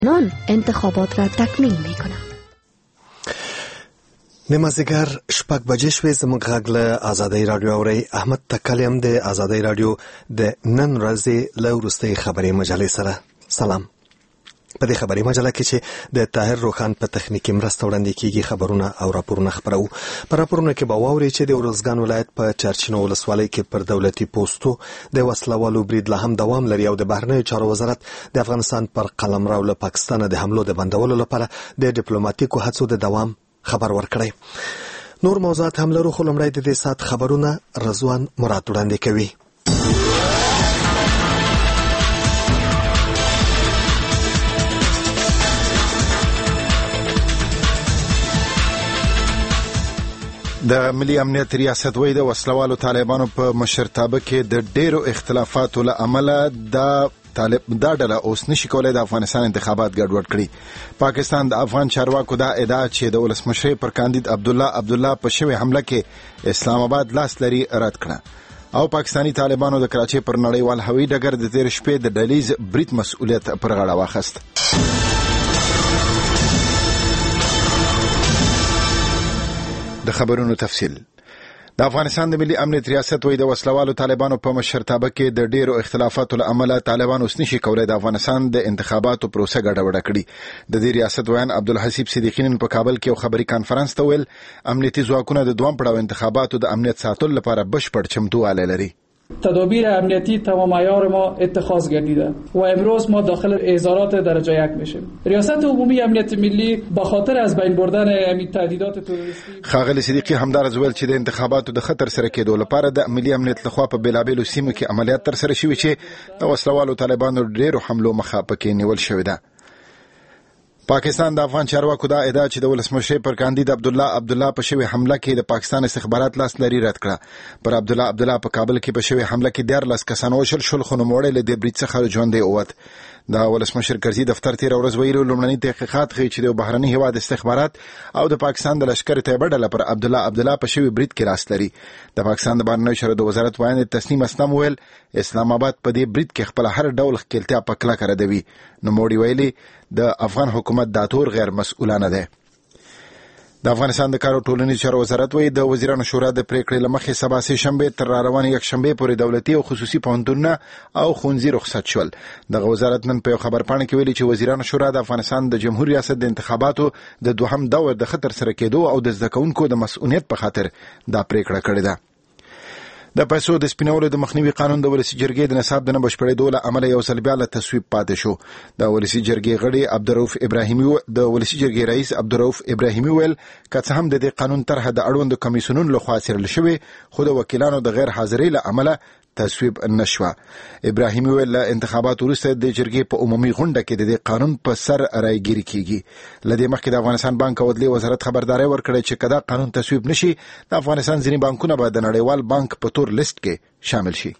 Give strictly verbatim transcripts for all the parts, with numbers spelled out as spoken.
نان انتخابات را تکمیل می کنند. نمازیگر شپږ بجې شوې. زموږ غږ له آزادۍ راډیو اورئ. احمد تکلیم د آزادۍ راډیو د نن ورځې له وروستۍ خبري مجلې سره. سلام. په دې خبري مجله کې چې د طاهر روخان په تخنیکي مرسته وړاندې کیږي خبرونه او راپورونه خبرو. په راپورونو کې به واورئ چې د ارزګان ولایت په چرچینو ولسوالۍ کې پر دولتي پوسټو د وسلوالو برید لا هم دوام لري او د بهرنیو چارو وزارت د افغانستان پر قلمرو له پاکستان د حملو د بندولو لپاره د ډیپلوماټیکو هڅو د دوام خبر ورکړی. نور موضوعات هم لرو خو لومړی د دې ساعت خبرونه رضوان مراد وړاندې کوي. د ملي امنیت ریاست وایي د وسلوالو طالبانو په مشرتابه کې د ډیرو اختلافاتو له امله د طالب دا ډله اوس نشي کولای د افغانستان انتخابات ګډوډ کړي. پاکستان د افغان چارواکو دا ادعا چې د ولسمشر پر کاندید عبدالله عبدالله په شوی حمله کې اسلام آباد لاس لري رد کړه او پاکستانی طالبانو د کراچۍ پر نړیوال هوایي ډګر د تیر شپې د ډلیز برید مسؤلیت پر غاړه واخیست. د خبرونو تفصیل. د افغانستان د ملي امنیت ریاست وایي د وسلوالو طالبانو په مشرتابه کې د ډیرو اختلافاتو له امله طالبان اوس نشي کولای د افغانستان د انتخاباتو پروسه ګډوډه کړي. د دې ریاست ویان عبدالحسیب صدیقی په کابل کې یو خبري کانفرنس ته ویل امنیتي ځواکونه د دوام پړاو انتخاباتو د امنیت ساتلو لپاره بشپړ چمتووالی لري. تدابیر امنیتی تمام عیار ما اتخاذ گردیده و امروز ما داخل اظهارات درجه یک میشیم. ریاست عمومی امنیت ملی به خاطر از بین بردن همین تهدیدات تروریستی. ښاغلی صدیقی همدارز ویل چې د انتخاباتو د خطر سره کېدو لپاره د ملي امنیت لخوا په بیلابیلو سیمو کې عملیات تر سره شوي چې د وسلوالو طالبانو ډیرو حملو مخه پکې نیول شوې ده. پاکستان د افغان چارواکو دا ادعا چې د ولسمشر پر کاندید عبدالله عبدالله په شوی حمله کې د پاکستان استخبارات لاس لري رد کړه. پر عبدالله عبدالله په کابل کې په شوی حمله کې دیارلس کسان وشل شول خو نوموړی له دې برید څخه ژوندی ووت. د ولسمشر کرزي دفتر تیر ورځ ویلو لومړني تحقیقات ښیي چې د بهرني هیواد استخبارات او د پاکستان د لشکر طیبه ډله پر عبدالله عبدالله په شوی برید کې لاس لري. د پاکستان د بهرنیو چارو د وزارت وایي تسنیم اسلام ویل اسلام آباد په دې برید کې خپل هر ډول ښکیلتیا په کلکه ردوي. نوموړی ویلي د افغان حکومت دا تور غیر مسؤلانه ده. د افغانستان د کار او ټولنیز چارو وزارت وایي د وزیرانو شورا د پریکړې له مخې سبا سه شنبه تر روانې یک شنبه پورې دولتي او خصوصي پوهنتونونه او ښوونځي رخصت شول. دغه وزارت نن په یو خبرپاڼه کې ویلي چې وزیرانو شورا د افغانستان د جمهوریت ریاست د انتخاباتو د دوهم دور د خطر سره کېدو او د زده کوونکو د مسؤلیت په خاطر دا پریکړه کړې ده. د پیسو د سپینولو د مخنیوي قانون د ولسی جرګې د نصاب د نه بشپړېدو له امله یو ځل بیا له تصویب پاتې شو. د ولسی جرګې غړي عبدالرؤف ابراهیمي د ولسی جرګې رئیس عبدالرؤف ابراهیمي ویل که څه هم د دې قانون طرحه د اړوند کمیسیونونو لخوا څېړل شوې خو د وکیلانو د غیر حاضرۍ له امله تصویب نشوه. ابراهیمي ویل له انتخاباتو وروسته د جرګې په عمومي غونډه کې د دې قانون په سر رایګیري کیږي. له دې مخکې د افغانستان بانک او عدلیې وزارت خبرداری ورکړی چې که دا قانون تصویب نشي د افغانستان ځینې بانکونه به د نړیوال بانک په تور لیست کې شامل شي.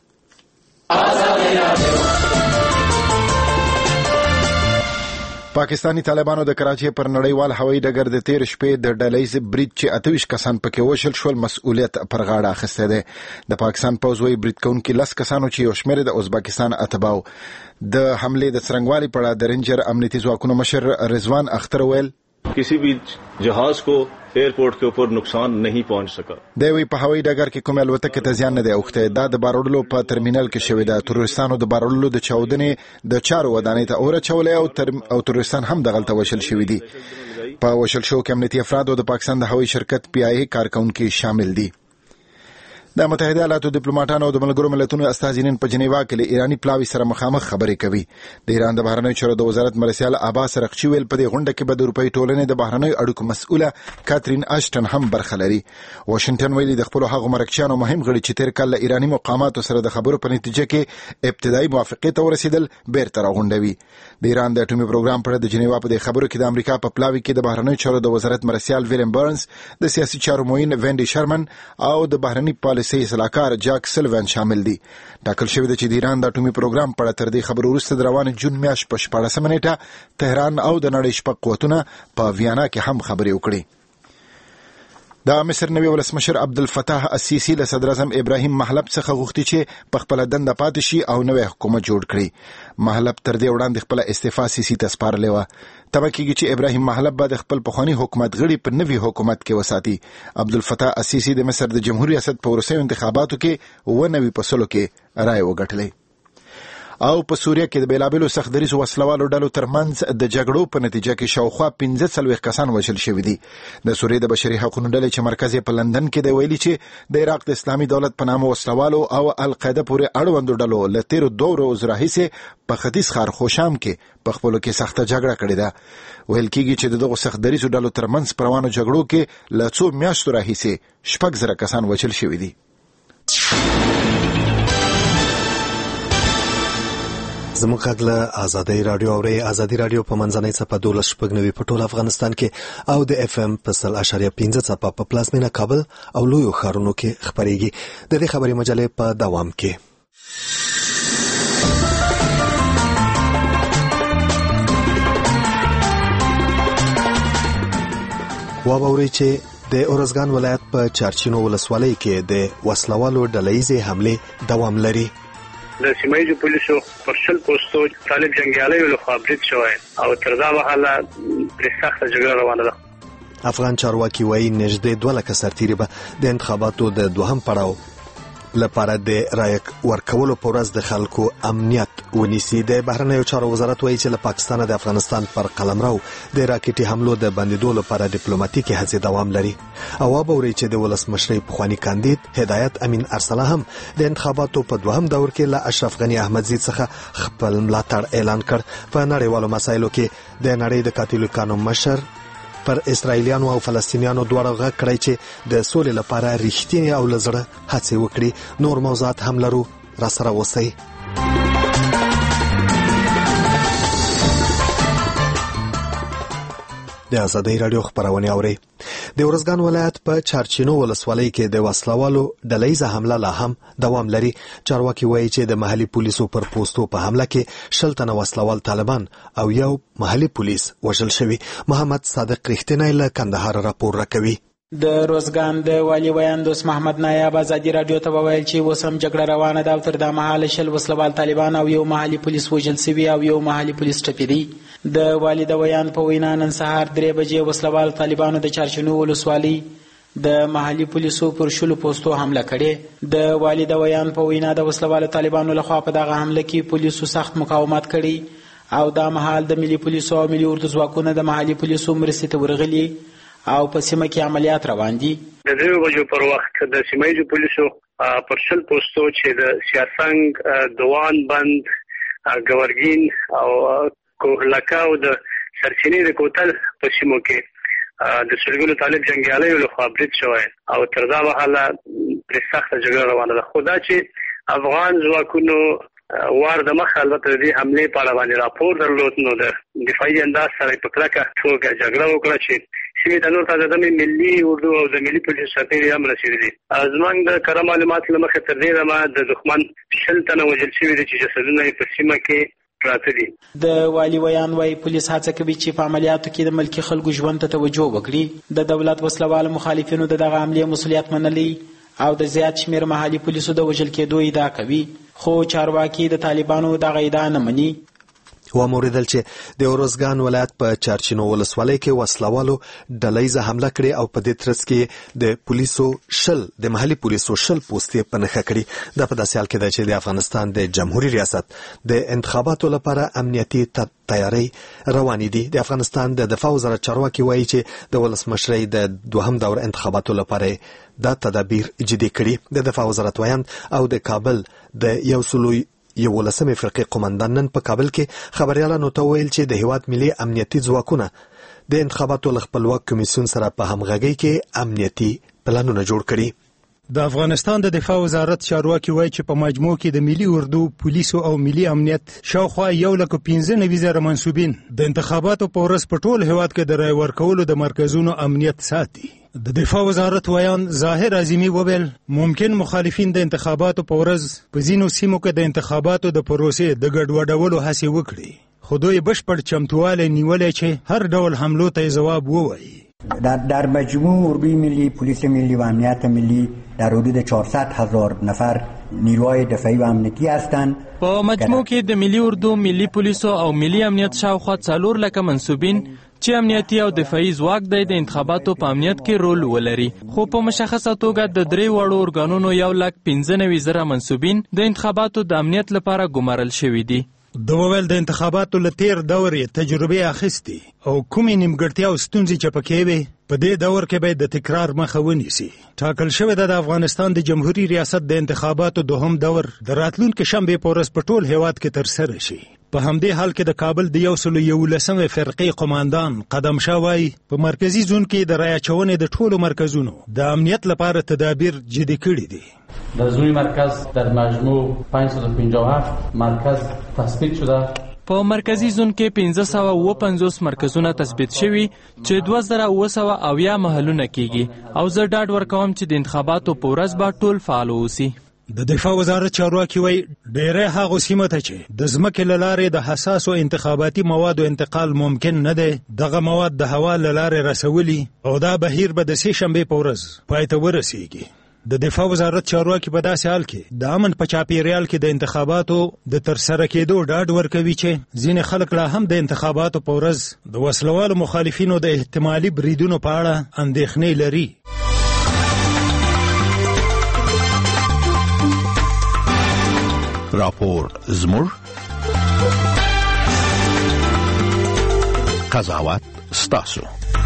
پاکستانی طالبانو د کراچۍ پر نړیوال هوایي ډګر د تیر شپې د ډلیز برید چې اته ویشت کسان پکې وشل شول مسؤلیت پر غاړه اخیستی دی. د پاکستان پوځ وایي برید کوونکي لس کسانو چې یو شمېر د ازبکستان اتباو. د حملې د څرنګوالي په اړه د رینجر امنیتي ځواکونو مشر رضوان اختر ویل किसी भी जहाज को एयरपोर्ट के ऊपर नुकसान नहीं पहुंच सका. دوی په هوایي ډګر کې کوم الوتکه ته زیان نه دی اوښتی. دا د بارولو په ترمینل کې شوې ده. تروریستانو د بارولو د چاودنې د چارو ودانۍ ته اور اچولی او تر او تروریستان هم دغلته وشل شوي دي. په وشل شو کې امنیتي افراد او د پاکستان د هوایي شرکت پی آی ای کارکونکي شامل دي. د متحده ایالاتو ډیپلوماټانو او د ملګرو ملتونو استازینین په جنیوا کې له ایرانی پلاوي سره مخامخ خبرې کوي. د ایران د بهرنیو چارو د وزارت مرسیال عباس رقچی ویل په دې غونډه کې به د اروپאי ټولنې د بهرنیو اړیکو مسؤله کاترین اشټن هم برخه لري. واشنگټن ویلي د خپل هغو مرکچیانو مهم غړي چې تیر کال له ایرانی مقاماتو سره د خبرو په نتیجه کې ابتدایي موافقې ته ورسېدل بیرته راغونډوي. د ایران د اټومي پروګرام پر د جنیوا په دې خبرو کې د امریکا په پلاوي کې د بهرنیو چارو د وزارت مرسیال ویلیم برنز، د سیاسي چارو معین وینډي شرمن او د بهرنی پالیسي صلاحکار جاک سلوان شامل دي. ټاکل شوی دی چې د ایران د اټومي پروګرام په اړه تر دې خبرو وروسته د روان جون میاشت په شپاړسمه نیټه تهران او د نړۍ شپږ قوتونه په ویانا کې هم خبرې وکړي. د مصر نوی ولسمشر عبدالفتاح السیسی له صدر اعظم ابراهیم محلب څخه غوښتي چې په خپل دنده پاتې شي او نوی حکومت جوړ کړي. محلب تر دې وړاندې خپل استعفا سیسی ته سپارلې وه. تمه کېږي چې ابراهیم محلب به د خپل پخواني حکومت غړي په نوي حکومت کې وساتي. عبدالفتاح السیسی د مصر د جمهوریت ریاست په وروستیو انتخاباتو کې اوه نوي په سلو کې رایې وګټلې. او په سوریه کې د بیلابیلو سختدریزو وسلوالو ډلو ترمنځ د جګړو په نتیجه کې شاوخوا پنځه څلوېښت کسان وژل شوي دي. د سوریې د بشري حقوقو ډلې چې مرکز یې په لندن کې دی ویلي چې د عراق د اسلامي دولت په نامه وسلوالو او القاعده پورې اړوندو ډلو له تیرو دوه ورځو راهیسې په ختیځ ښار خوشام کې په خپلو کې سخته جګړه کړې ده. ویل کېږي چې د دغو سختدریزو ډلو ترمنځ په روانو جګړو کې له څو میاشتو راهیسې شپږ زره کسان وژل شوي دي. زموږ غږ له ازادۍ راډیو اورئ. ازادي راډیو په منځنۍ څپه دولس شپږ نوي په ټول افغانستان کې او د اف ام په سل اشاریه پنځه څپه په پلازمینه کابل او لویو ښارونو کې خپرېږي. د دې خبري مجلې په دوام کې واورئ چې د اورزګان ولایت په چارچینو ولسوالۍ کې د وسلوالو ډلهیزې حملې دوام لري. د سیمایي پولیسو پر شل پوسټو طالب جنگیالیو لخوا برید شوی او تر دا مهاله پرې سخته جګړه روانه ده. افغان چارواکي وایي نږدې دوه لکه سرتیري به د انتخاباتو د دوهم پړاو لپاره د رایې ورکولو په ورځ د خلکو امنیت ونیسي. د بهرنیو چارو وزارت وایي چې له پاکستانه د افغانستان پر قلمرو د راکټي حملو د بندیدو لپاره ډیپلوماټیکي هڅې دوام لري. او واورئ چې د ولسمشرۍ پخواني کاندید هدایت امین ارسله هم د انتخاباتو په دوهم دور کې له اشرف غني احمدزي څخه خپل ملاتړ اعلان کړ. په نړیوالو مسایلو کې د نړۍ د کاتولیکانو مشر پر اسرائیلیانو او فلسطینیانو دواړو غږ کړی چې د سولې لپاره رښتینې او له زړه هڅې وکړي. نور موضوعات هم لرو، راسره اوسئ. د ازادۍ راډیو خبرونه اورئ. د اورزګان ولایت په چارچینو ولسوالۍ کې د وسلوالو ډلهیزه حمله لا هم دوام لري. چارواکي وایي چې د محلي پولیسو پر پوسټو په حمله کې شل تنه وسلوال طالبان او یو محلي پولیس وژل شوي. محمد صادق رښتینی له کندهار راپور راکوي. د روزګان د والی ویان دوست محمد نایاب ازادي راډیو ته وویل چې اوس هم جګړه روانه ده او تر دا مهاله شل وسلوال طالبان او یو محلي پولیس وژل شوي او یو محلي پولیس ټپي دي. د والی د ویان په وینا نن سهار درې بجې وسلوال طالبانو د چارچینو ولسوالۍ د محلي پولیسو پر شلو پوسټو حمله کړې. د والی د ویان په وینا د وسلوال طالبانو لخوا په دغه حمله کې پولیسو سخت مقاومت کړی او دا مهال د ملي پولیسو او ملي اردو ځواکونو د محلي پولیسو مرستې ته ورغلي او په سیمه کې عملیات روان دي. د دې وجو پر وخت د سیمایي پولیسو پر شل پوسټو چې د سیاسنګ، دوان بند، ګورګین او کوهلکا او د سرچینې د کوتل په سیمو کې د سلګونو طالب جنگیالیو لخوا برید شوی او تر دا مهاله پرې سخته جګړه روانه ده. خو دا چې افغان ځواکونو وار د مخ البته د حملې په اړه باندې راپور درلود نو د دفاعي انداز سره په کلکه توګه جګړه وکړه چې سیمې ته نور تازه د ملي اردو او د ملي پولیسو سرتیري هم رسېدلي. زموږ د کره معلوماتو له مخې تر دې دمه د دښمن شل تنه وژل شوي دي چې جسدونه یې په سیمه کې پراته دي. د والی ویان وایي پولیس هڅه کوي چې په عملیاتو کې د ملکي خلکو ژوند ته توجه وکړي. د دولت وسلوال مخالفینو د دغه حملې مسؤلیت منلی او د زیات شمیر محلي پولیسو د وژل کېدو ادعا کوي، خو چارواکي د طالبانو دغه ادعا نه مني. وموریدل چې د اورزګان ولایت په چارچینو ولسوالۍ کې وسلوالو ډلهیزه حمله کړې او په دې ترڅ کې د پولیسو شل د محلي پولیسو شل پوستې په نښه کړي. دا په داسې حال کې ده چې د افغانستان د جمهوریت ریاست د انتخاباتو لپاره امنیتي تیاری روانې دي. د افغانستان د دفاع وزارت چارواکي وایي چې د ولسمشرۍ د دوهم دور انتخاباتو لپاره دا تدابیر جدي کړي. د دفاع وزارت ویاند او د کابل د یو سلوی یو ولسمې فرقې قومندان نن په کابل کې خبريالانو ته ویل چې د هیواد ملي امنیتي ځواکونه د انتخاباتو خپلواک کمیسیون سره په همغږۍ کې امنیتي پلانونه جوړ کړي. د افغانستان د دفاع وزارت چارواکي وایي چې په مجموع کې د ملي اردو، پولیسو او ملي امنیت شاوخوا یو لک پنځه نوي زره منسوبین د انتخاباتو په ورځ په ټول هیواد کې د رای ورکولو د مرکزونو امنیت ساتي. د دفاع وزارت ویان ظاهر اعظمي وویل ممکن مخالفین د انتخاباتو په ورځ په ځینو سیمو کې د انتخاباتو د پروسې د ګډوډولو هڅې وکړي، خو دوی بشپړ چمتووالی نیولی چې هر ډول حملو ته ځواب ووایي. در, در مجموع اردوی ملی، پلیس ملی و امنیت ملی در حدود چهارصد هزار نفر نیروهای دفاعی و امنیتی هستند. په مجموع کې د ملي اردو، ملي پولیسو او ملي امنیت شاوخوا څلور لکه منصوبین چې امنیتي او دفاعي ځواک دی د انتخاباتو په امنیت کې رول ولري، خو په مشخصه توګه د درې وړو ارګانونو یو لک پنځه نوي زره منصوبین د انتخاباتو د امنیت لپاره ګمارل شوي دي. د وویل د انتخاباتو له تیر دور یې تجربې اخیستي او کومې نیمګړتیا او ستونزې چې پکې وي په دې دور کې باید د تکرار مخه ونیسي. ټاکل شوې ده د افغانستان د جمهوریت ریاست د انتخاباتو دوهم دور د راتلونکي شنبې په ورځ په ټول هیواد کې ترسره شي. په همدې حال کې د کابل د یو سلو یولسمې فرقې قماندان قدم شاه وایي په مرکزي زون کې د رایه چونې د ټولو مرکزونو د امنیت لپاره تدابیر جدي کړي دي. در زون مرکز در مجموع پانصد و پنجاه و هفت مرکز تثبیت شده. په مرکزی زون کې پنځه سوه اووه پنځوس مرکزونه تثبیت شوي چې دوه زره اووه سوه اویا محلونه کیږي او زه ډاډ ورکوم چې د انتخاباتو په ورځ به ټول فعال اوسي. د دفاع وزارت چارواکي وایي ډېری هغو سیمو ته چې د ځمکې له لارې د حساسو انتخاباتي موادو انتقال ممکن نه دی، دغه مواد د هوا له لارې رسولي او دا بهیر به د سې شنبې په ورځ پای ته ورسیږي. د دفاع وزارت چارواکي په داسې حال کې د امن په چاپیریال کې د انتخاباتو د ترسره کېدو ډاډ ورکوي چې ځینې خلک لا هم د انتخاباتو په ورځ د وسلوالو مخالفینو د احتمالي بریدونو په اړه اندېښنې لري. راپور زموږ، قضاوت ستاسو.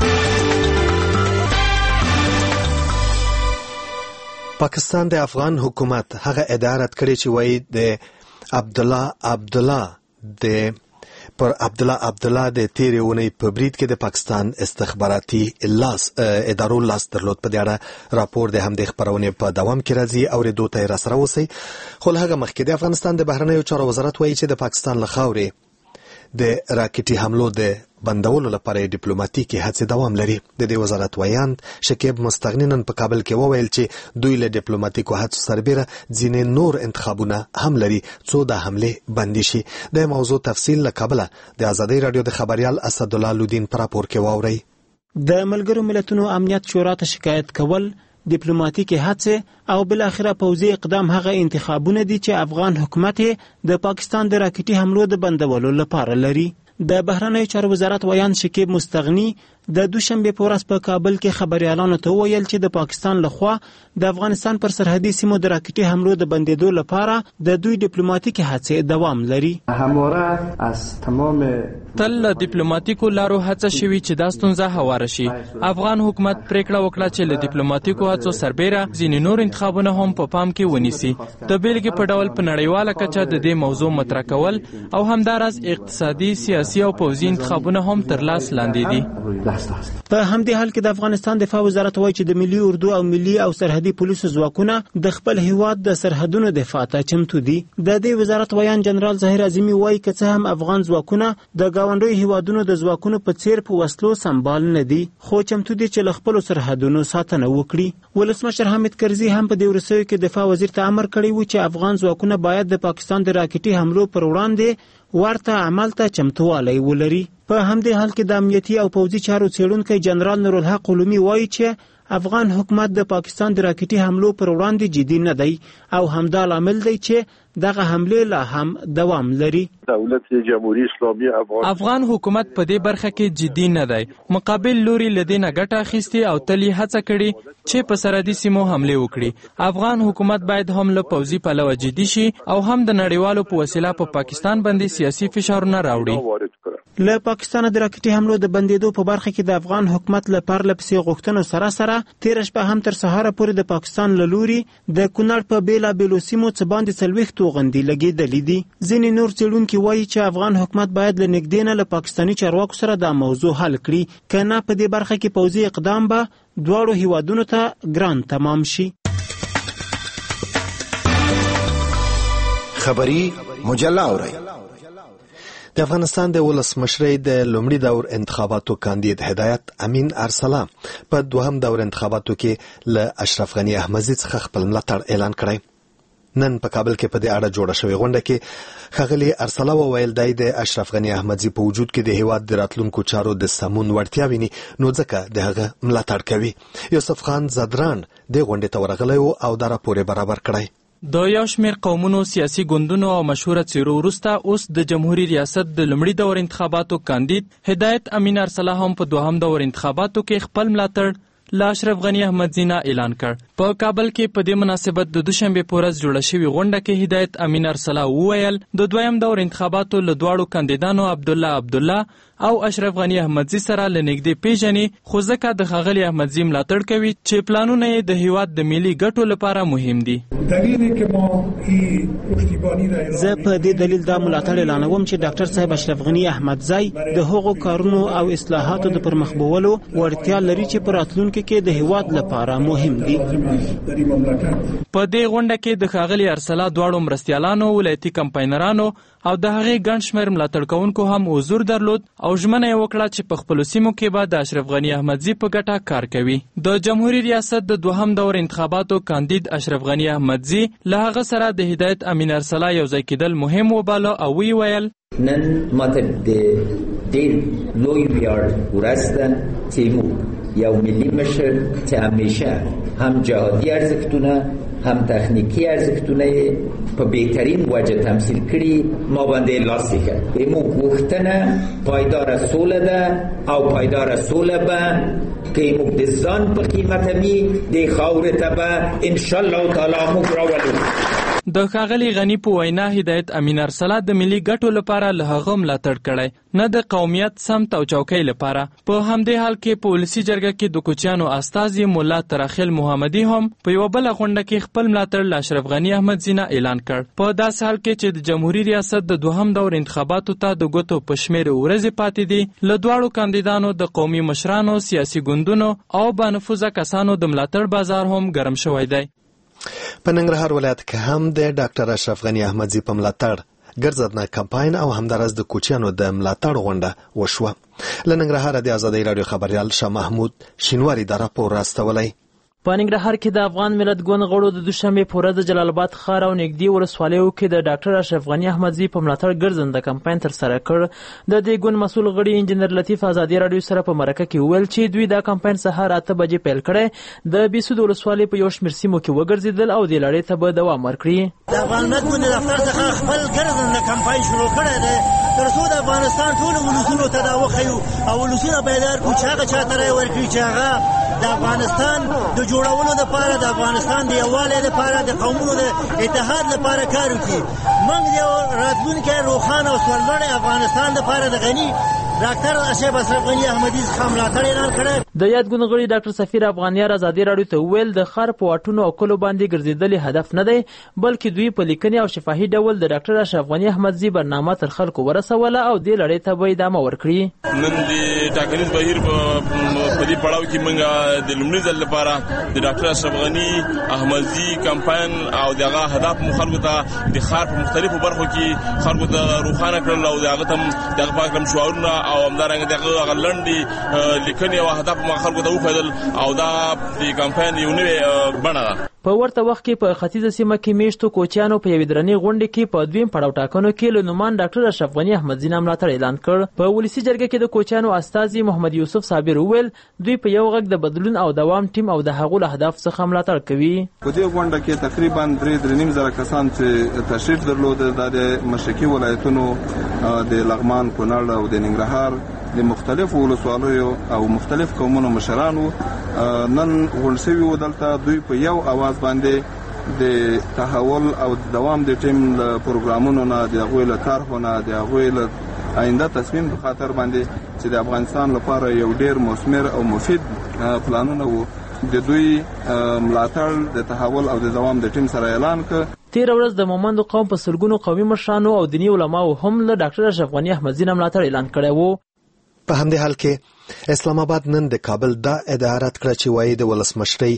پاکستان د افغان حکومت هغه ادارت کړی چې وایي د عبدالله عبدالله د پر عبدالله عبدالله د تیرې اونۍ په برید کې د پاکستان استخباراتي لاس ادارو لاس درلود. په دې اړه راپور د همدې خپرونې په دوام کې راځي، اورېدو ته یې راسره اوسئ. خو له هغه مخکې د افغانستان د بهرنیو چارو وزارت وایي چې د پاکستان له خاورې د راکټي حملو د بندولو لپاره ډیپلوماټیکي هڅې دوام لري. د دې وزارت ویاند شکیب مستغنی نن په کابل کې وویل چې دوی له ډیپلوماټیکو هڅو سربېره ځینې نور انتخابونه هم لري څو د حملې بندي شي. د موضوع تفصیل له کابله د ازادۍ راډیو د خبریال اسدالله لودین په راپور کې واورئ. د ملګرو ملتونو امنیت شورا ته شکایت کول، ډیپلوماټیکي هڅې او بل اخره پوځي اقدام هغه انتخابونه دي چې افغان حکومت د پاکستان د راکټي حملو د بندولو لپاره لري. د بهرنیو چارو وزارت ویان شکیب مستغنی د دوشنبه په ورځ په کابل کې خبريالانو ته ویل چې د پاکستان لخوا د افغانستان پر سرحدي سیمو د راکټي حملو د بندیدو لپاره د دوی ډیپلوماټیکي هڅې دوام لري. همواره از تمام تل ډیپلوماټیکو لارو هڅه شوي چې دا ستونزه هواره شي. افغان حکومت پریکړه وکړه چې له ډیپلوماټیکو هڅو سربېره ځینې نور انتخابونه هم په پام کې ونیسي. د بیلګې په ډول په نړیواله کچه د دې موضوع مطرح کول او همداراز اقتصادي، سیاسي او پوځي انتخابونه هم تر لاس لاندې دي. په همدې حال کې د افغانستان دفاع وزارت وایي چې د ملي اردو او ملي او سرحدي پولیسو ځواکونه د خپل هیواد د سرحدونو دفاع ته چمتو دي. د دې وزارت ویان جنرال ظاهر اعظمي وایي که څه هم افغان ځواکونه د ګاونډیو هیوادونو د ځواکونو په څیر په وسلو سمبال نه دي، خو چمتو دي چې له خپلو سرحدونو ساتنه وکړي. ولسمشر حامد کرزي هم په دې وروستیو کې دفاع وزیر ته امر کړی و چې افغان ځواکونه باید د پاکستان د راکټي حملو پر وړاندې ورته عمل ته چمتووالی ولري. په همدې حال کې د امنیتي او پوځي چارو څېړونکی جنرال نورالحق علومي وایي چې افغان حکومت د پاکستان د راکټي حملو پر وړاندې جدي نه دی او همدا لامل دی چې دغه حمله لا هم دوام لري. دولت جمهوریت اسلامی افغان افغان حکومت په دې برخه کې جدي نه دی. مقابل لوري لدینه ګټه اخیستي او تلی هڅه کړي چې په سرحدي سیمو حمله وکړي. افغان حکومت باید هم له پوځي پلوه جدي شي او هم د نړیوالو په وسیله په پا پاکستان باندې سیاسي فشارونه راوړي. له پاکستان د راکټي حملو د بندیدو په برخه کې د افغان حکومت له پرله پسې غوښتنو سره سره تیر شپه هم تر سهار پورې د پاکستان له لوري د کونړ په بیلابیلو سیمو څه باندې څلوېښت توغندي لګېدلې دي. ځینې نور څېړونکي وایي چې افغان حکومت باید له نږدې نه له پاکستاني چارواکو سره دا موضوع حل کړي، که نه په دې برخه کې پوځي اقدام به دواړو هیوادونو ته ګران تمام شي. خبری مجله اورئ. د افغانستان د ولسمشرۍ د لومړي دور انتخاباتو کاندید هدایت امین ارسلا په دوهم دور انتخاباتو کې له اشرف غنی احمدزي څخه خپل ملاتړ اعلان کړی. نن په کابل کې په دې اړه جوړه شوې غونډه کې ښاغلي ارسلا وویل دی د اشرف غني احمدزي په وجود کې د هیواد د راتلونکو چارو د سمون وړتیا ویني، نو ځکه د هغه ملاتړ کوي. یوسف خان زدران د غونډې ته ورغلی و او دا راپور برابر کړی. د یو شمېر قومونو، سیاسي ګوندونو او مشهوره څیرو وروسته اوس د جمهوریت ریاست د لومړي دور انتخاباتو کاندید هدایت امین ارسلا هم په دوهم دور انتخاباتو کې خپل ملاتړ له اشرف غني احمدزي نه اعلان کړ. په کابل کې په دې مناسبت د دوشنبه په ورځ جوړه شوې غونډه کې هدایت امین ارسلا وویل د دویم دور انتخاباتو له دواړو کاندیدانو عبدالله عبدالله او اشرف غني احمدزي سره له نږدې پیژني، خو ځکه د ښاغلي احمدزي ملاتړ کوي چې پلانونه یې د هیواد د ملي ګټو لپاره مهم دي. زه په دې دلیل دا ملاتړ اعلانوم چې ډاکټر صاحب اشرف غني احمدزي د هغو کارونو او اصلاحاتو د پرمخ بیولو وړتیا لري چې په راتلونکي کې د هیواد لپاره مهم دي. په دې غونډه کې د ښاغلي ارسلا دواړو مرستیالانو، ولایتي کمپاینرانو او د هغې ګڼ شمېر ملاتړ کوونکو هم حضور درلود او ژمنه یې وکړه چې په خپلو سیمو کې به د اشرف غني احمدزي په ګټه کار کوي. د جمهوریت ریاست د دوهم دور انتخاباتو کاندید اشرف غني احمدزي له هغه سره د هدایت امین ارسلا یو ځای کېدل مهم وباله او وی ویل نن ماته د ډېر لوی ویاړ ورسته چې موږ یو ملي مشر چې همیشه هم جهادي ارزښتونه هم تخنیکی ارزښتونه په بهترین وجه تمثیل کړي ما باندې لاس کړ. موږ غوښتنه پایدار سوله ده او پایدار سوله به که موږ د ځان په قیمت می د خاورې ته به ان شاء الله تعالی موږ راولو. د ښاغلي غني په وینا هدایت امین ارسلا د ملي ګټو لپاره له هغه ملاتړ کړی، نه د قومیت، سمت او چوکۍ لپاره. په همدې حال کې په ولسي جرګه کې د کوچیانو استازي مولا تراخیل محمدي هم په یوه بله غونډه کې خپل ملاتړ له اشرف غني احمدزي نه اعلان کړ. په داسې حال کې چې د جمهوریت ریاست د دوهم دور انتخاباتو ته د ګوتو په شمېر ورځې پاتې دي، له دواړو کاندیدانو د قومي مشرانو، سیاسي ګوندونو او بانفوذه کسانو د ملاتړ بازار هم ګرم شوی دی. په ننګرهار ولایت کې هم د ډاکټر اشرف غني احمدزي په ملاتړ ګرځندنه کمپاین او همدارس د کوچیانو د ملاتړ غونډه وشوه. له ننګرهاره د آزادۍ راډیو خبریال شاه محمود شینواری دا راپور راستولی. په ننګرهار کې د افغان ملت ګوند غړو د دوشنبه په ورځ د جلال آباد ښار او نږدې ولسوالیو کې د ډاکټر اشرف غني احمدزي په ملاتړ ګرځنده کمپاین ترسره کړ. د دې ګوند مسؤل غړي انجینر لطیف آزادي راډیو سره په مرکه کې وویل چې دوی دا کمپاین سهار اته بجې پیل کړی، د بیسود ولسوالۍ په یو شمېر سیمو کې وګرځېدل او دې لړۍ ته به دوام ورکړي. د افغان ملت ګوند دفتر څخه خپل ګرځنده کمپاین شروع کړی دی تر څو د افغانستان ټولو ولسونو ته دا وښیو او ولسونه بیدار کړو چې هغه چاته رایه ورکړي چې هغه د افغانستان د جوړولو دپاره، د افغانستان د یووالي لپاره، د قومونو د اتحاد لپاره کار وکړي. موږ د راتلونکي روښانه او سرلوړي افغانستان لپاره د غني ډاکټر اشرف غني احمدزي څخه ملاتړ اعلان کړی. د یاد ګوند غړي ډاکټر سفیر افغانیار آزادي راډیو ته وویل د ښار په واټونو او کلو باندې ګرځېدل هدف نه دی، بلکې دوی په لیکنې او شفاهي ډول د ډاکټر اشرف غني احمدزي برنامه تر خلکو ورسوله او دې لړۍ ته به ادامه ورکړي. نن د ټاکنیز بهیر په دې پړاو کې موږ د لومړي ځل لپاره د ډاکټر اشرف غني احمدزي کمپاین او دغه هدف مو خلکو ته د ښار په مختلفو برخو کې خلکو ته روښانه کړل او دغه تم دغه پاکم شعارونه او همدارنګه دغه لنډې لیکنې او هدف مو خلکو ته وښودل او دا د کمپاین یو نوې بڼه ده. په ورته وخت کې په ختیځه سیمه کې میشتو کوچیانو په یوې درنې غونډې کې په دویم پړاو ټاکنو کې له نومان ډاکټر اشرف غني احمدزي نه ملاتړ اعلان کړ. په ولسي جرګه کې د کوچیانو استازي محمد یوسف صابر وویل دوی په یو غږ د بدلون او دوام ټیم او د هغو له اهداف څخه ملاتړ کوي. په دې غونډه کې تقریبا درې درې نیم زره کسان چې تشریف درلود د مشرقي ولایتونو د لغمان، کونړ او د ننګرهار د مختلفو ولسوالیو او مختلف قومونو مشرانو نن غونډ شوي وو. دلته دوی په یو اواز باندې د تحول او دوام د ټیم له پروګرامونو نه، د هغوی له طرحو نه، د هغوی له آینده تصمیم په خاطر باندې چې د افغانستان لپاره یو ډیر مثمر او مفید پلانونه وو، د دوی ملاتړ د تحول او د دوام د ټیم سره اعلان کړ. تیر ورځ د مومندو قوم په سلګونو قومي مشرانو او دیني علماو هم له ډاکټر اشرف غني احمدزي نه ملاتړ اعلان کړی وو. په همدې حال کې اسلام آباد نن د کابل دا ادعا رد کړه چې وایي د ولسمشرۍ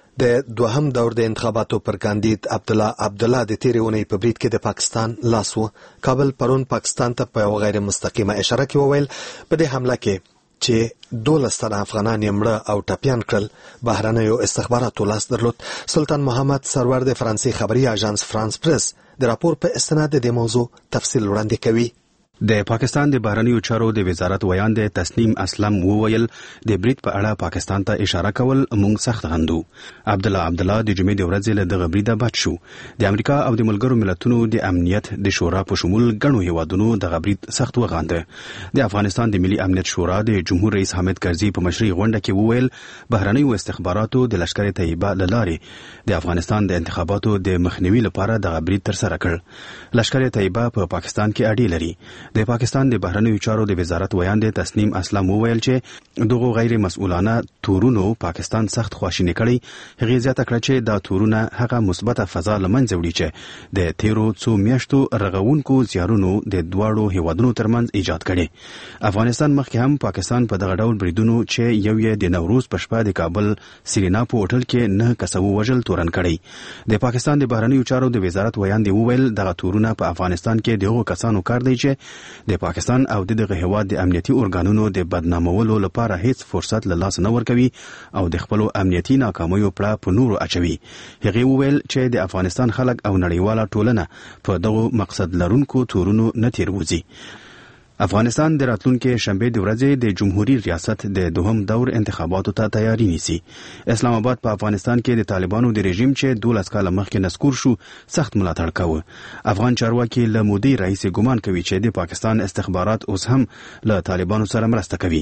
د دوهم دور د انتخاباتو پر کاندید عبدالله عبدالله د تیرې اونۍ په برید کې د پاکستان لاس و. کابل پرون پاکستان ته په یو غیر مستقیمه اشاره کې وویل په دې حمله کې چې دولس تنه افغانان یې مړه او ټپیان کړل بهرنیو استخباراتو لاس درلود. سلطان محمد سرور د فرانسې خبري اژانس فرانس پریس د راپور په استناد د موضوع تفصیل وړاندې کوي. د پاکستان د بهرنیو چارو د وزارت ویان د تسنیم اسلم وویل د برید په اړه پاکستان ته اشاره کول مونږ سخت غندو. عبد الله عبد الله د جمعې د ورځې له دغه بریده بچ شو. د امریکا او د ملګرو ملتونو د امنیت د شورا په شمول ګڼو هیوادونو دغه برید سخت وغانده. د افغانستان د ملي امنیت شورا د جمهور رئیس حامد کرزي په مشرۍ غونډه کې وویل بهرنیو استخباراتو د لشکر طیبه له لارې د افغانستان د انتخاباتو د مخنیوي لپاره دغه برید ترسره کړ. لشکر طیبه په پاکستان کې اډې لري. د پاکستان د بهرنیو چارو د وزارت ویان د تسنیم اسلم وویل چې دغه غیر مسؤلانه تورونو پاکستان سخت خواشینی کړي. هغه زیاته کړه چې دا تورونه هغه مثبته فضا لمنځه وړي چې د تیرو څو میاشتو رغونکو زیارونو د دواړو هیوادونو ترمنځ ایجاد کړي. افغانستان مخکې هم پاکستان په دغه ډول بریدونو چې یو یې د نوروز په شپه د کابل سرینا په هوټل کې نه کسو وژل تورن کړي. د پاکستان د بهرنیو چارو د وزارت ویان دی وویل دغه تورونه په افغانستان کې دغه کسانو کار دی چې د پاکستان او دغه هیواد د امنیتي ارګانونو د بدنامولو لپاره هیڅ فرصت له لاس نه ورکوي او د خپل امنیتي ناکامیو پړه په نورو اچوي. هغه وویل چې د افغانستان خلک او نړیواله ټولنه په دغه مقصد لرونکو تورونو نه تیروځي. افغانستان د راتلونکي شنبه د ورځې د جمهوریت ریاست د دوهم دور انتخاباتو ته تیاری نیسي. اسلام آباد په افغانستان کې د طالبانو د رژیم چې دولس کاله مخکې نسکور شو سخت ملاتړ کاوه. افغان چارواکي له مودې راهیسې ګمان کوي چې د پاکستان استخبارات اوس هم له طالبانو سره مرسته کوي.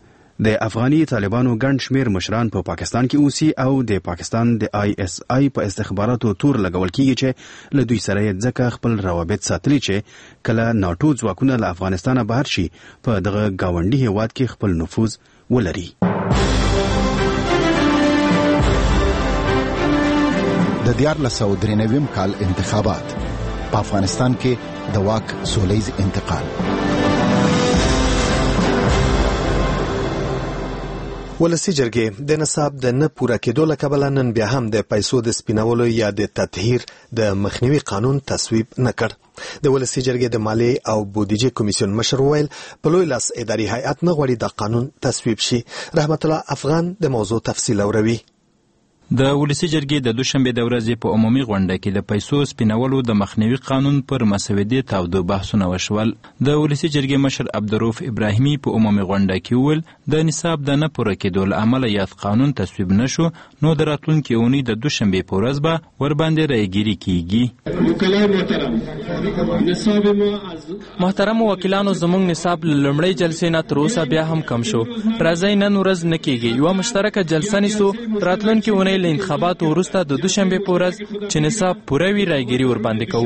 د افغاني طالبانو ګڼ شمیر مشران په پا پاکستان کې اوسي او د پاکستان د آی اس آی په استخباراتو تور لګول کیږي چې له دوی سره یې ځکه خپل روابط ساتلي چې کله ناټو ځواکونه له افغانستانه بهر شي په دغه گاونډي هیواد کې خپل نفوذ ولري. د دیارلس سوه درې نوي کال انتخابات په افغانستان کې د واک سولیز انتقال. ولسی جرګې د نصاب د نه پوره کېدو له کبله نن بیا هم د پیسو د سپینولو یا د تطهیر د مخنیوي قانون تصویب نه کړ. د ولسی جرګې د مالی او بودیجې کمیسیون مشر ویل په لوی لاس اداري هیئت نه غواړي د قانون تصویب شي. رحمت الله افغان د موضوع تفصیل اوروي. د ولسی جرګې د دوشنبه د ورځې په عمومي غونډه کې د پیسو سپینولو د مخنیوي قانون پر مسودې تاوده بحثونه وشول. د ولسی جرګې مشر عبدالرؤف ابراهیمي په عمومي غونډه کې وویل د نصاب د نه پوره کېدو له امله یاد قانون تصویب نشو نو د راتلونکي اونۍ د دوشنبه په ورځ به ورباندې رایګیري کیږي. محترم وکیلانو زموږ نصاب له لومړۍ جلسې نه تر اوسه بیا هم کم شو. راځئ نن ورځ نه کېږي یوه مشترکه جلسه نیسو راتلونکي اونۍ له انتخاباتو وروسته د دوشنبه په ورځ چې نصاب پوره وي رایګیري ورباندې کوو.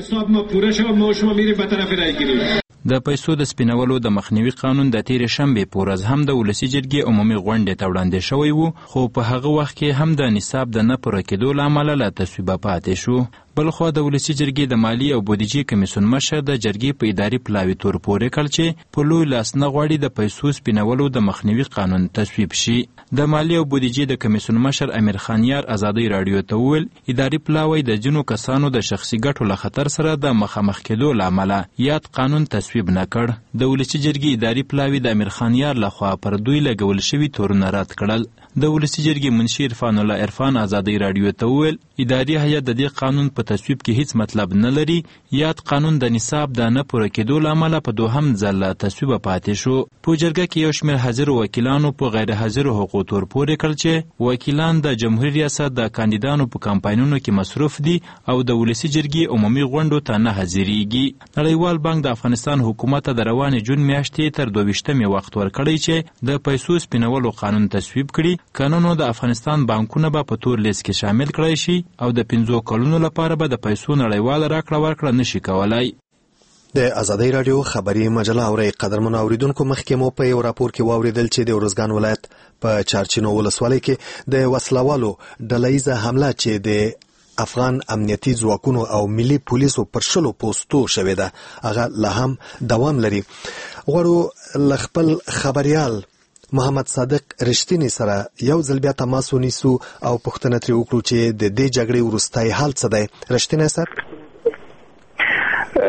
د پیسو د سپینولو د مخنیوي قانون د تیرې شنبې په ورځ هم د ولسی جرګې عمومي غونډې ته وړاندې شوی و خو په هغه وخت کې هم د نصاب د نه پوره کېدو له امله له تصویبه پاتې شو. بلخوا د ولسی جرګې د مالی او بودیجې کمیسیون مشر د جرګې په اداري پلاوي تور پورې کړ چې په لوی لاس نه غواړي د پیسو سپینولو د مخنیوي قانون تصویب شي. د مالی او بودیجې د کمیسیون مشر امیر خان یار ازادي رادیو ته وویل اداري پلاوی د جنو کسانو د شخصي ګټو له خطر سره د مخامخ کېدو له امله یاد قانون تصویب نه کړ. د ولسی جرګې اداري پلاوی د امیر خان یار لخوا پر دوی لګول شوي تورونه رد کړل. د ولسی جرګې منشي عرفان الله عرفان ازادي رادیو ته وویل اداري هیئت د دې قانون په تصویب کې هیڅ مطلب نه لري. یاد قانون د نصاب د نه پوره کېدو له امله په دوهم ځل تصویب پاتې شو. په جرګه کې یو شمېر حاضرو وکیلانو په غیر حاضرو حقوقو تور پورې کړل چې وکیلان د جمهوریت ریاست د کاندیدانو په کمپاینونو کې مصروف دي او د ولسی جرګې عمومي غونډو ته نه حاضرېږي. نړیوال بانک د افغانستان حکومت ته د روانې جون میاشتې تر دوه ویشتمې وخت ورکړی چې د پیسو سپینولو قانون تصویب کړي. قانونو د افغانستان بانکونه به په تور لیست کې شامل کړی شي او د پنځو کلونو لپاره به د پیسو نړیواله راکړه ورکړه نشي کولای. د ازادي رادیو خبري مجله اوري قدرمن اوریدونکو مخکې مو په یو راپور کې واوریدل چې د ورزګان ولایت په چارچینو ولسوالۍ کې د وسلوالو ډلهیزه حمله چې د افغان امنیتي ځواکونو او ملي پولیسو پر شلو پوسټو شوې ده هغه لا هم دوام لري. غواړو ل خپل خبريال محمد صادق رښتینی سره یو ځل بیا تماس ونیسو او پوښتنه ترې وکړو چې د دې جګړې وروستی حال څه دی. رښتینی سره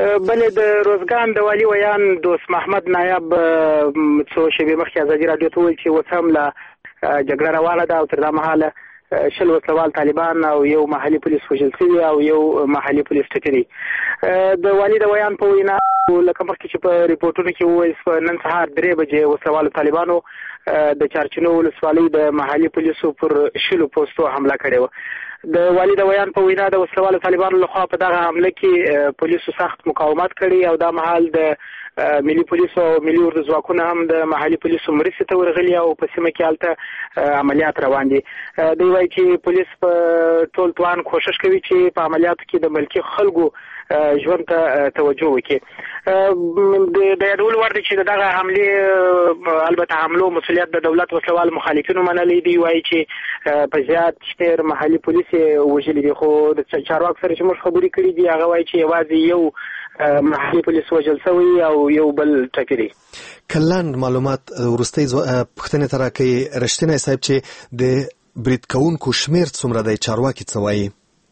بلې د روزګان د والي ویان دوست محمد نایب څو شېبې مخکې ازادي راډیو ته وویل چې اوس هم له جګړه روانه ده او تر دا مهاله شل وسلوال طالبان او یو محلي پولیس وژل شوي او یو محلي پولیس ټپي. د والي د ویان په وینا لکه مخکې چې په ریپورټونو کې وویل په نن سهار درې بجې وسلوالو طالبانو د چارچینو ولسوالۍ د محلي پولیسو پر شلو پوستو حمله کړې وه. د والي د ویان په وینا د وسلوالو طالبانو لخوا په دغه حمله کې پولیسو سخت مقاومت کړی او دا مهال د ملي پولیسو او ملي اردو ځواکونه هم د محلي پولیسو مرستې ته ورغلي او په سیمه کې هلته عملیات روان دي. دوی وایي چې پولیس په ټول توان کوشش کوي چې په عملیاتو کې د ملکي خلکو ژوند ته توجه وکړي. د یادولو وړ دی چې دغه حملې البته حملو مسؤلیت د دولت وسلوال مخالفینو منلی دی. وایي چې په زیات شمېر محلي پولیس یې وژلي دي، خو د چارواکو سره چې موږ خبرې کړي دي هغه وایي چې یوازې یو محلي پولیس وژل شوی او یو بل ټپي دی. کلند معلومات وروستۍ پوښتنې ته راکوي رښتینی صاحب چې د برید کوونکو شمېر څومره دی، چارواکي څه وایي؟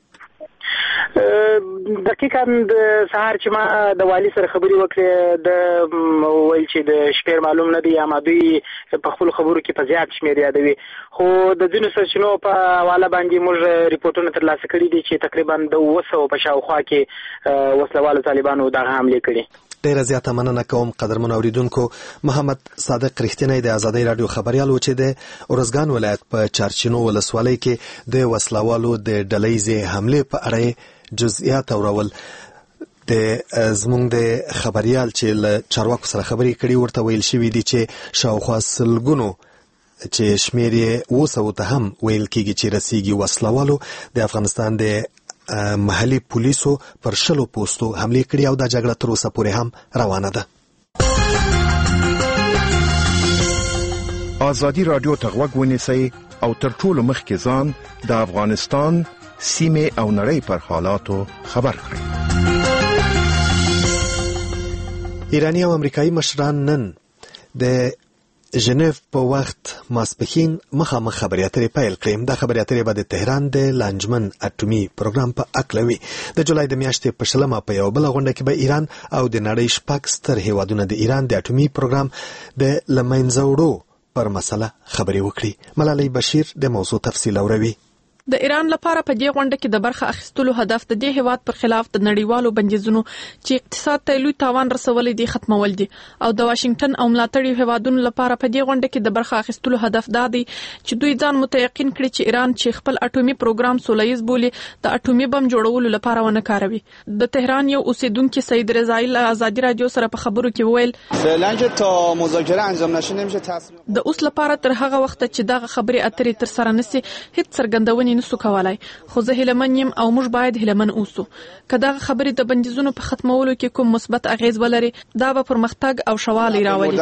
دقیقاً د سهار چې ما د والي سره خبرې وکړې د ویل چې د شمېر معلوم نه دی، اما دوی په خپلو خبرو کې په زیات شمېر یادوي، خو د ځینو سرچینو په حواله باندې موږ ریپورټونه ترلاسه کړي دي چې تقریبا د اوه سوو په شاوخوا کې وسلوالو طالبانو دغه حملې کړي. ډیره زیاته مننه کوم قدرمن اوریدونکو. محمد صادق رښتینی د ازادۍ راډیو خبریال و چې د ارزګان ولایت په چارچینو ولسوالۍ کې د وسلوالو د ډلهیزې حملې په اړه جزئیات اورول. د زمونږ د خبریال چې له چارواکو سره خبرې کړي ورته ویل شوي دي چې شاوخوا سلګونو چې شمېر یې اوه سوو ته هم ویل کېږي چې رسیږي وسلوالو د افغانستان د محلي پولیسو پر شلو پوستو حملې کړي او دا جګړه تر اوسه پورې هم روانه ده. ازادي راډیو ته غوږ ونیسئ او تر ټولو مخکې ځان د افغانستان سیمې او نړۍ پر حالاتو خبر کړئ. ایرانی او امریکایي مشران نن د ژنیف په وخت ماسپښین مخامخ خبرې اترې پیل کړې. دا خبرې اترې به د تهران د لانجمن اټومي پروګرام په هکله وي. د جولای د میاشتې په شلمه په یوه بله غونډه کې به ایران او د نړۍ شپږ ستر هیوادونه د ایران د اټومي پروګرام د له منځه وړو پر مسله خبرې وکړي. ملالۍ بشیر د موضوع تفصیل اوروي. د ایران لپاره په دې غونډه کې د برخه اخیستلو هدف د دې هیواد پر خلاف د نړیوالو بندیزونو چې اقتصاد ته لوی تاوان رسولي دي ختمول دي او د واشنگټن او ملاتړي هیوادونو لپاره په دې غونډه کې د برخه اخیستلو هدف دا دی چې دوی ځان متيقن کړي چې ایران چې خپل اټومي پروګرام سولهییز بولي د اټومي بم جوړولو لپاره ونه کاروي. د تهران یو اوسیدونکو سید رضایی له ازادي رادیو سره په خبرو کې وویل فعلا چې تا مذاکره انجام نشي نمیشه تصمیم د اوس لپاره تر هغه وخت چې دغه خبرې اترې تر سره نشي هیڅ څرګندونې نسو کولای، خو زه هیلمن یم او موږ باید هیلمن اوسو. که دغه خبرې د بندیزونو په ختمولو کې کوم مثبت اغیز ولري دا به پرمختګ او شوالی راولي.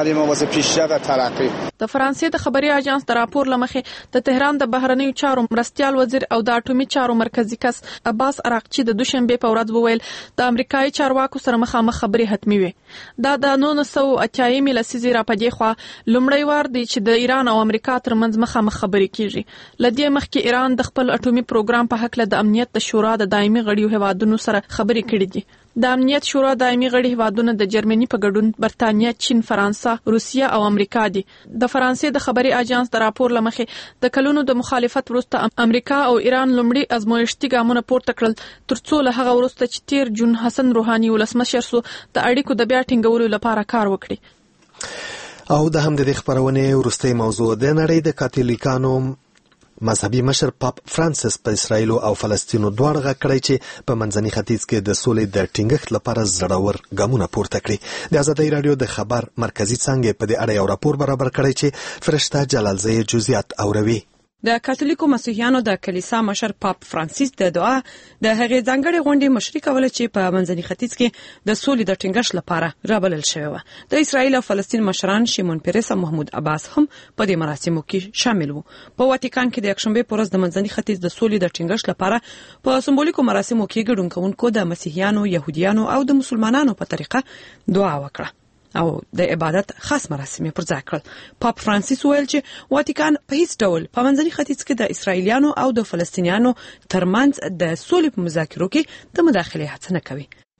د فرانسې د خبري اژانس د راپور لمخې د تهران د بهرنیو چارو مرستيال وزیر او د اټومي چارو مرکزی کس عباس عراقچی د دوشنبه په ورځ وویل د امریکایي چارواکو سره مخامخ خبري حتمی وي. دا د نولس سوه اتیا لسیزې را پدې خو لومړی وار دی چې د ایران او امریکا ترمنځ مخامخ خبري کیږي. لدې مخکې ایران د خپل اټومي پروګرام په حق له د امنیت د شورا د دایمي غړیو هیوادونو سره خبرې کړې دي. د امنیت شورا دایمي غړي هیوادونه د جرمني په ګډون برتانیا، چین، فرانسه، روسیه او امریکا دي. د فرانسې د خبري اژانس د راپور لمخې د کلونو د مخالفت وروسته امریکا او ایران لومړی ازمویشتي ګامونه پورته کړل ترڅو له هغه وروسته چې تیر جون حسن روحاني ولسمشر سو د اړیکو د بیا ټینګولو لپاره کار وکړي. او د هم د خبرونه وروستي موضوع د نړۍ د کاتولیکانو مذهبي مشر پاپ فرانسیس په اسرائیل او فلسطینو دواړه غږ کړی چې په منځني ختیځ کې د سولې د ټینګښت لپاره زړور ګامونه پورته کړي. د ازادۍ راډیو د خبر مرکزی څنګه په دې اړه یو راپور برابر کړی چې فرشته جلالزی جزئیات اوروي. د کاتولیکو مسیحیانو د کلیسا مشر پاپ فرانسیس د دعا د هغې ځانګړې غونډې مشري کوله چې په منځني ختیځ کې د سولې د ټینګښت لپاره رابلل شوی و. د اسرائیل او فلسطین مشران شیمون پیرس او محمود عباس هم په دې مراسمو کې شامل وو. په واتیکان کې د یکشنبه په ورځ د منځني ختیځ د سولې د ټینګښت لپاره په سمبولیکو مراسمو کې ګډون کوونکو د مسیحیانو، يهوديانو او د مسلمانانو په طریقه دعا وکړه او د عبادت خاص مراسم پر ځای کړل. پاپ فرانسیس ویل چې واتیکان په هیڅ ډول په منځني ختیځ کې د اسرایلیانو او د فلسطینیانو ترمنځ د سولې په مذاکرو کې د مداخلې هڅه نه کوي.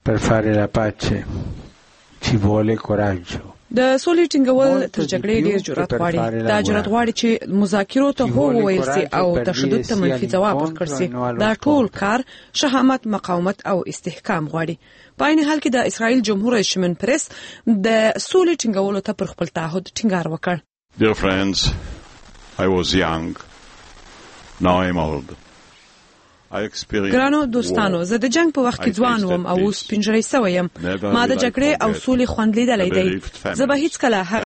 per fare la pace ci vuole coraggio. د سولې ټینګول تر جګړې ډیر جرأت غواړي. دا جرأت غواړي چې مذاکرو ته هو وویل سي او تشدد ته منفي ځواب ورکړ سي. دا ټول کار شهامت، مقاومت او استحکام غواړي. په عین حال کې د اسرائیل جمهور رئیس شمن پرس د سولې ټینګولو ته پر خپل تعهد ټینګار وکړ. Dear friends, I was young. Now I'm old. ګرانو دوستانو، زه د جنگ په وخت کې ځوان وم او اوس پنځړی سوی یم. ما د جګړې او سولې خوند لیدلی دی. زه به هیڅکله هغه